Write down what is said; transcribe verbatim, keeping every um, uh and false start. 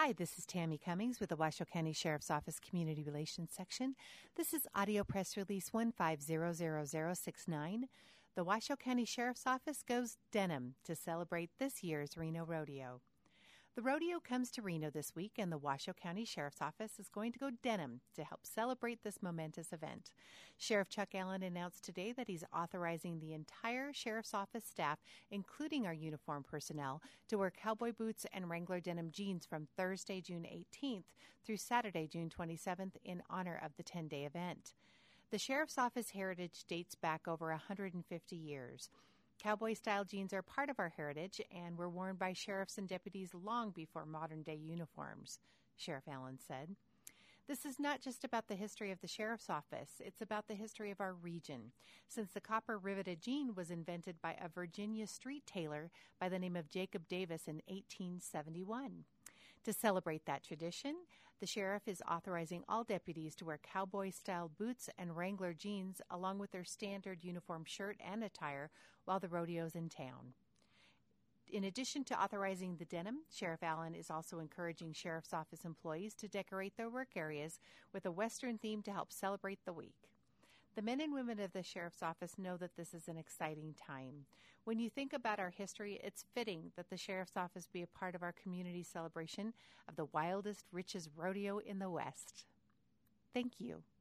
Hi, this is Tammy Cummings with the Washoe County Sheriff's Office Community Relations Section. This is Audio Press Release one five zero zero zero six nine. The Washoe County Sheriff's Office goes denim to celebrate this year's Reno Rodeo. The rodeo comes to Reno this week, and the Washoe County Sheriff's Office is going to go denim to help celebrate this momentous event. Sheriff Chuck Allen announced today that he's authorizing the entire Sheriff's Office staff, including our uniform personnel, to wear cowboy boots and Wrangler denim jeans from Thursday, June eighteenth through Saturday, June twenty-seventh in honor of the ten-day event. The Sheriff's Office heritage dates back over one hundred fifty years. Cowboy-style jeans are part of our heritage and were worn by sheriffs and deputies long before modern-day uniforms, Sheriff Allen said. This is not just about the history of the Sheriff's Office. It's about the history of our region, since the copper-riveted jean was invented by a Virginia street tailor by the name of Jacob Davis in eighteen seventy-one. To celebrate that tradition, the sheriff is authorizing all deputies to wear cowboy-style boots and Wrangler jeans along with their standard uniform shirt and attire while the rodeo's in town. In addition to authorizing the denim, Sheriff Allen is also encouraging Sheriff's Office employees to decorate their work areas with a Western theme to help celebrate the week. The men and women of the Sheriff's Office know that this is an exciting time. When you think about our history, it's fitting that the Sheriff's Office be a part of our community celebration of the wildest, richest rodeo in the West. Thank you.